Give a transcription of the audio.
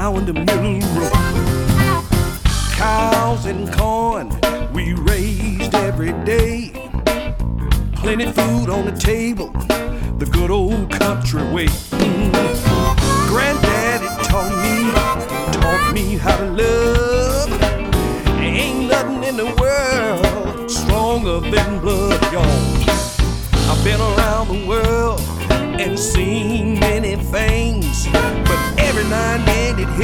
Out in the middle road. Cows and corn we raised every day. Plenty food on the table, the good old country way. Granddaddy taught me how to love.